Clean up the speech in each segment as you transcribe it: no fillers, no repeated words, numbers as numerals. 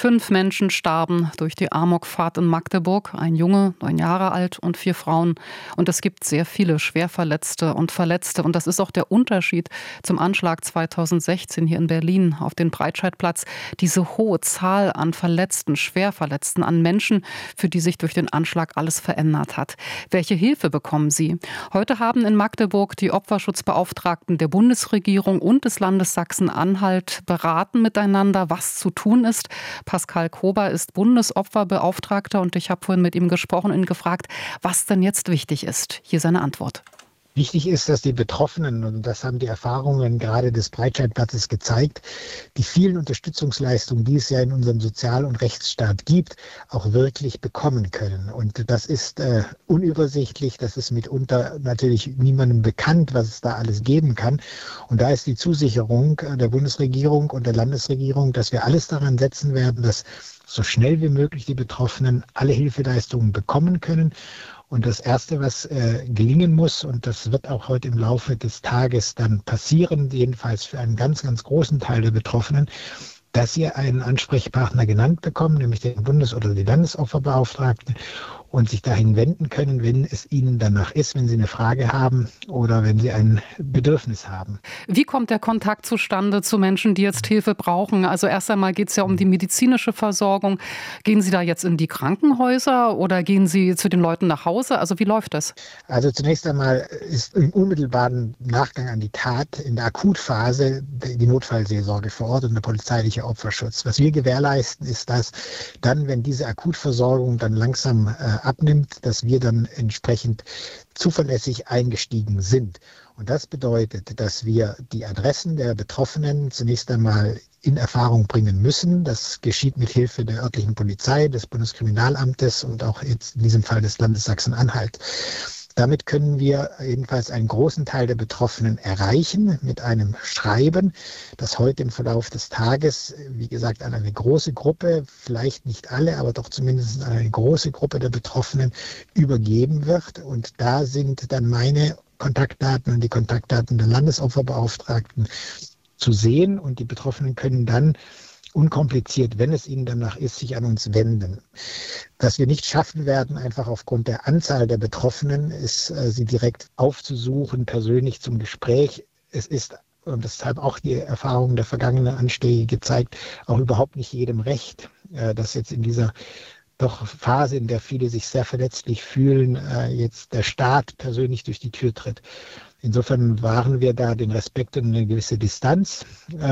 5 Menschen starben durch die Amokfahrt in Magdeburg. Ein Junge, 9 Jahre alt, und 4 Frauen. Und es gibt sehr viele Schwerverletzte und Verletzte. Und das ist auch der Unterschied zum Anschlag 2016 hier in Berlin auf den Breitscheidplatz. Diese hohe Zahl an Verletzten, Schwerverletzten, an Menschen, für die sich durch den Anschlag alles verändert hat. Welche Hilfe bekommen sie? Heute haben in Magdeburg die Opferschutzbeauftragten der Bundesregierung und des Landes Sachsen-Anhalt beraten miteinander, was zu tun ist. Pascal Kober ist Bundesopferbeauftragter und ich habe vorhin mit ihm gesprochen und ihn gefragt, was denn jetzt wichtig ist. Hier seine Antwort. Wichtig ist, dass die Betroffenen, und das haben die Erfahrungen gerade des Breitscheidplatzes gezeigt, die vielen Unterstützungsleistungen, die es ja in unserem Sozial- und Rechtsstaat gibt, auch wirklich bekommen können. Und das ist unübersichtlich, das ist mitunter natürlich niemandem bekannt, was es da alles geben kann. Und da ist die Zusicherung der Bundesregierung und der Landesregierung, dass wir alles daran setzen werden, dass so schnell wie möglich die Betroffenen alle Hilfeleistungen bekommen können. Und das Erste, was gelingen muss, und das wird auch heute im Laufe des Tages dann passieren, jedenfalls für einen ganz, ganz großen Teil der Betroffenen, dass sie einen Ansprechpartner genannt bekommen, nämlich den Bundes- oder die Landesopferbeauftragten, und sich dahin wenden können, wenn es ihnen danach ist, wenn sie eine Frage haben oder wenn sie ein Bedürfnis haben. Wie kommt der Kontakt zustande zu Menschen, die jetzt Hilfe brauchen? Also erst einmal geht es ja um die medizinische Versorgung. Gehen Sie da jetzt in die Krankenhäuser oder gehen Sie zu den Leuten nach Hause? Also wie läuft das? Also zunächst einmal ist im unmittelbaren Nachgang an die Tat in der Akutphase die Notfallseelsorge vor Ort und der polizeiliche Opferschutz. Was wir gewährleisten, ist, dass dann, wenn diese Akutversorgung dann langsam abnimmt, dass wir dann entsprechend zuverlässig eingestiegen sind. Und das bedeutet, dass wir die Adressen der Betroffenen zunächst einmal in Erfahrung bringen müssen. Das geschieht mit Hilfe der örtlichen Polizei, des Bundeskriminalamtes und auch jetzt in diesem Fall des Landes Sachsen-Anhalt. Damit können wir jedenfalls einen großen Teil der Betroffenen erreichen mit einem Schreiben, das heute im Verlauf des Tages, wie gesagt, an eine große Gruppe, vielleicht nicht alle, aber doch zumindest an eine große Gruppe der Betroffenen übergeben wird. Und da sind dann meine Kontaktdaten und die Kontaktdaten der Landesopferbeauftragten zu sehen. Und die Betroffenen können dann unkompliziert, wenn es ihnen danach ist, sich an uns wenden. Dass wir nicht schaffen werden, einfach aufgrund der Anzahl der Betroffenen, ist, sie direkt aufzusuchen, persönlich zum Gespräch. Es ist, und deshalb auch die Erfahrung der vergangenen Anschläge gezeigt, auch überhaupt nicht jedem recht, dass jetzt in dieser doch Phase, in der viele sich sehr verletzlich fühlen, jetzt der Staat persönlich durch die Tür tritt. Insofern wahren wir da den Respekt und eine gewisse Distanz,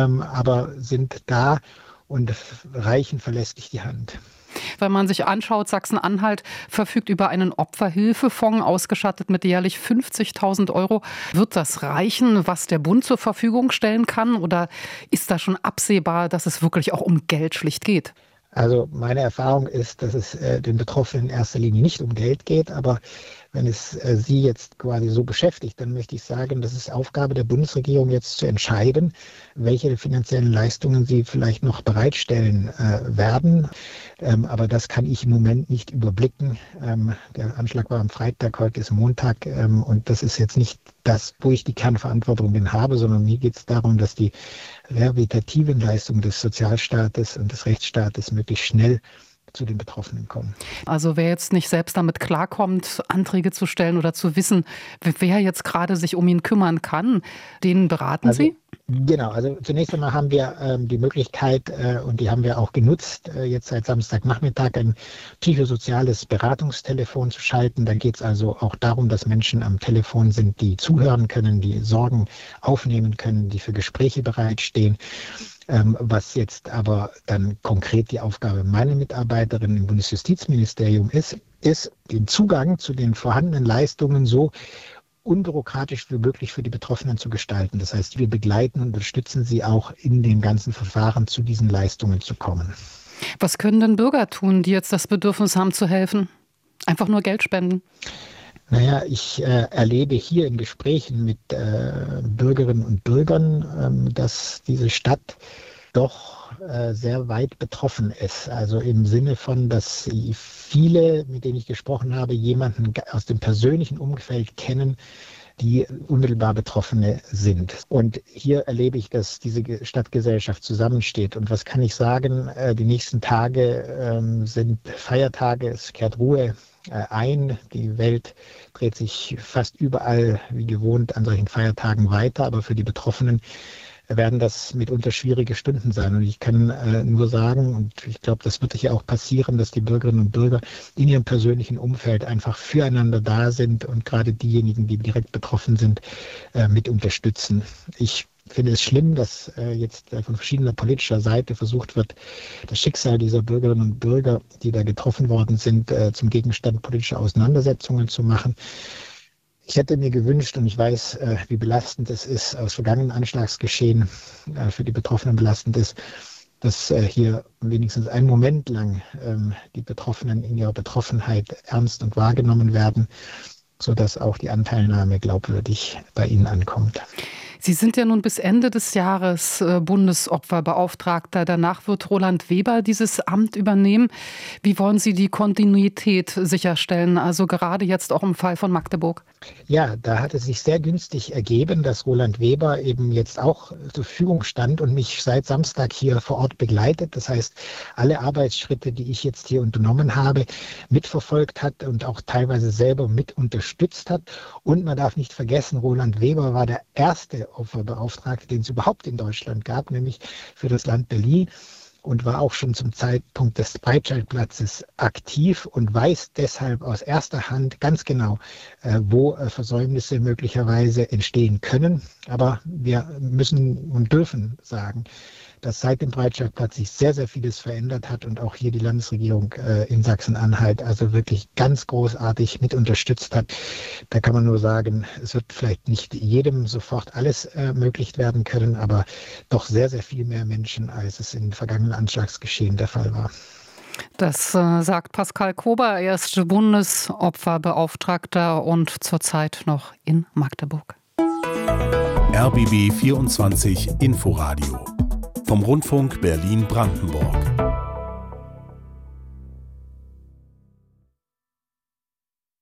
aber sind da und reichen verlässlich die Hand. Wenn man sich anschaut, Sachsen-Anhalt verfügt über einen Opferhilfefonds, ausgestattet mit jährlich 50.000 €. Wird das reichen, was der Bund zur Verfügung stellen kann? Oder ist da schon absehbar, dass es wirklich auch um Geld schlicht geht? Also meine Erfahrung ist, dass es den Betroffenen in erster Linie nicht um Geld geht, aber wenn es Sie jetzt quasi so beschäftigt, dann möchte ich sagen, das ist Aufgabe der Bundesregierung jetzt zu entscheiden, welche finanziellen Leistungen sie vielleicht noch bereitstellen werden. Aber das kann ich im Moment nicht überblicken. Der Anschlag war am Freitag, heute ist Montag und das ist jetzt nicht das, wo ich die Kernverantwortung habe, sondern mir geht es darum, dass die rehabilitativen Leistungen des Sozialstaates und des Rechtsstaates möglichst schnell zu den Betroffenen kommen. Also wer jetzt nicht selbst damit klarkommt, Anträge zu stellen oder zu wissen, wer jetzt gerade sich um ihn kümmern kann, den beraten Sie? Genau, also zunächst einmal haben wir die Möglichkeit, und die haben wir auch genutzt, jetzt seit Samstagnachmittag ein psychosoziales Beratungstelefon zu schalten. Da geht es also auch darum, dass Menschen am Telefon sind, die zuhören können, die Sorgen aufnehmen können, die für Gespräche bereitstehen. Was jetzt aber dann konkret die Aufgabe meiner Mitarbeiterin im Bundesjustizministerium ist den Zugang zu den vorhandenen Leistungen so unbürokratisch wie möglich für die Betroffenen zu gestalten. Das heißt, wir begleiten und unterstützen sie auch in den ganzen Verfahren, zu diesen Leistungen zu kommen. Was können denn Bürger tun, die jetzt das Bedürfnis haben zu helfen? Einfach nur Geld spenden? Naja, ich erlebe hier in Gesprächen mit Bürgerinnen und Bürgern, dass diese Stadt doch sehr weit betroffen ist. Also im Sinne von, dass sie viele, mit denen ich gesprochen habe, jemanden aus dem persönlichen Umfeld kennen, die unmittelbar Betroffene sind. Und hier erlebe ich, dass diese Stadtgesellschaft zusammensteht. Und was kann ich sagen? Die nächsten Tage sind Feiertage, es kehrt Ruhe ein. Die Welt dreht sich fast überall wie gewohnt an solchen Feiertagen weiter, aber für die Betroffenen werden das mitunter schwierige Stunden sein. Und ich kann nur sagen, und ich glaube, das wird hier auch passieren, dass die Bürgerinnen und Bürger in ihrem persönlichen Umfeld einfach füreinander da sind und gerade diejenigen, die direkt betroffen sind, mit unterstützen. Ich finde es schlimm, dass jetzt von verschiedener politischer Seite versucht wird, das Schicksal dieser Bürgerinnen und Bürger, die da getroffen worden sind, zum Gegenstand politischer Auseinandersetzungen zu machen. Ich hätte mir gewünscht, und ich weiß, wie belastend es ist, aus vergangenen Anschlagsgeschehen für die Betroffenen belastend ist, dass hier wenigstens einen Moment lang die Betroffenen in ihrer Betroffenheit ernst und wahrgenommen werden, sodass auch die Anteilnahme glaubwürdig bei ihnen ankommt. Sie sind ja nun bis Ende des Jahres Bundesopferbeauftragter. Danach wird Roland Weber dieses Amt übernehmen. Wie wollen Sie die Kontinuität sicherstellen, also gerade jetzt auch im Fall von Magdeburg? Ja, da hat es sich sehr günstig ergeben, dass Roland Weber eben jetzt auch zur Verfügung stand und mich seit Samstag hier vor Ort begleitet. Das heißt, alle Arbeitsschritte, die ich jetzt hier unternommen habe, mitverfolgt hat und auch teilweise selber mit unterstützt hat. Und man darf nicht vergessen, Roland Weber war der erste Opferbeauftragte, den es überhaupt in Deutschland gab, nämlich für das Land Berlin, und war auch schon zum Zeitpunkt des Breitscheidplatzes aktiv und weiß deshalb aus erster Hand ganz genau, wo Versäumnisse möglicherweise entstehen können. Aber wir müssen und dürfen sagen, dass seit dem Breitscheidplatz sich sehr, sehr vieles verändert hat und auch hier die Landesregierung in Sachsen-Anhalt also wirklich ganz großartig mit unterstützt hat. Da kann man nur sagen, es wird vielleicht nicht jedem sofort alles möglich werden können, aber doch sehr, sehr viel mehr Menschen, als es in vergangenen Anschlagsgeschehen der Fall war. Das sagt Pascal Kober. Er ist Bundesopferbeauftragter und zurzeit noch in Magdeburg. RBB 24 Inforadio vom Rundfunk Berlin-Brandenburg.